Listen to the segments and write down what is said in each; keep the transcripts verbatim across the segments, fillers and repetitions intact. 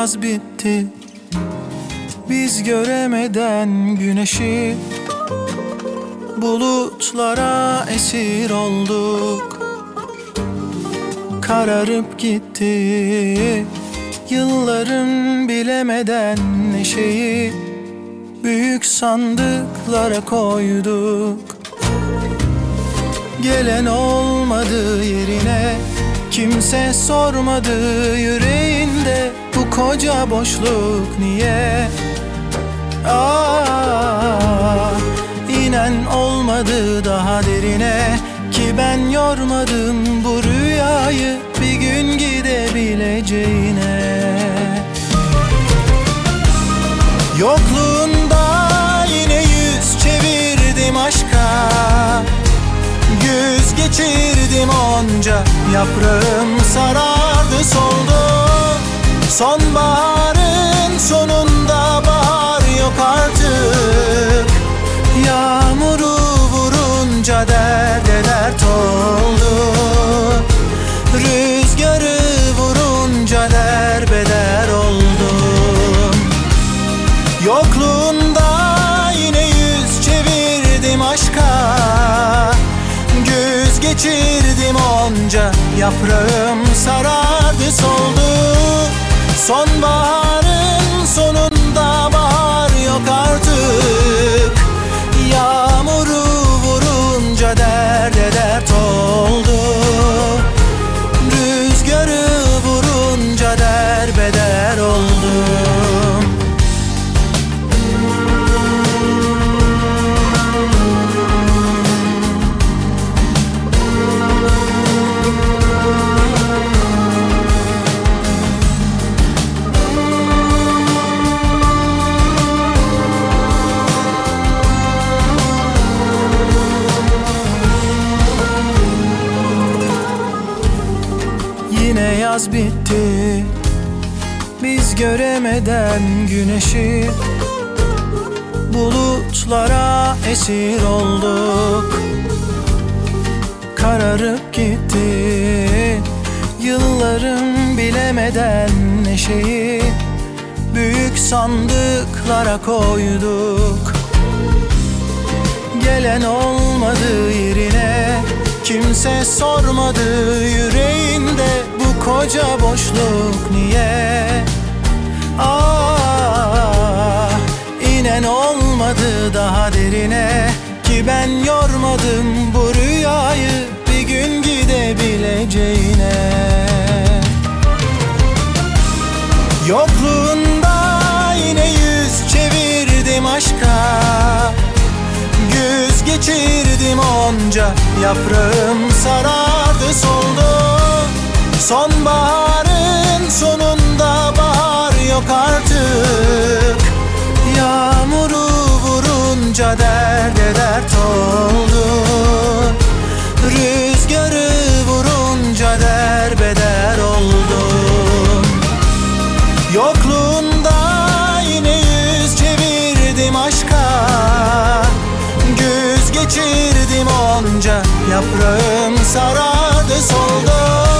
yaz bitti, biz göremeden güneşi. Bulutlara esir olduk, kararıp gitti yılların bilemeden neşeyi. Büyük sandıklara koyduk, gelen olmadı yerine. Kimse sormadı yüreğinde, bu koca boşluk niye? Ah, inen olmadı daha derine, ki ben yormadım bu rüyayı bir gün gidebileceğine. Yokluğunda yine yüz çevirdim aşka, güz geçirdim onca, yaprağım sarardı soldu. Sonbaharın sonunda bahar yok artık, yağmuru vurunca derde dert oldu. Rüzgarı vurunca derbeder oldum. Yokluğunda yine yüz çevirdim aşka, güz geçirdim onca, yaprağım sarardı soldu. Sonbaharın sonunda bahar yok artık, yağmuru vurunca derde dert oldu. Rüzgarı vurunca derbeder oldum. Yine yaz bitti, biz göremeden güneşi. Bulutlara esir olduk, kararıp gitti yılların bilemeden neşeyi. Büyük sandıklara koyduk, gelen olmadı yerine. Kimse sormadı yüreğinde, bu koca boşluk niye? Ah, inen olmadı daha derine, ki ben yormadım bu rüyayı bir gün gidebileceğine. Yokluğunda yine yüz çevirdim aşka, güz geçirdim onca, yaprağım sarardı soldu. Sonbaharın sonunda bahar yok artık, yağmuru vurunca derde dert oldu. Rüzgarı vurunca derbeder oldum. Yokluğunda yine yüz çevirdim aşka, güz geçirdim onca, yaprağım sarardı soldu.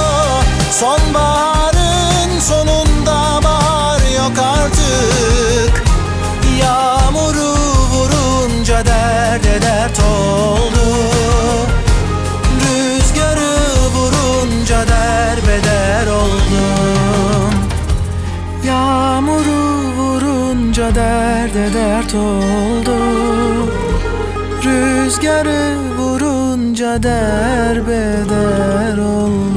Sonbaharın sonunda bahar yok artık, yağmuru vurunca derde dert oldu. Rüzgarı vurunca derbeder oldum. Yağmuru vurunca derde dert oldu. Rüzgarı vurunca derbeder oldum.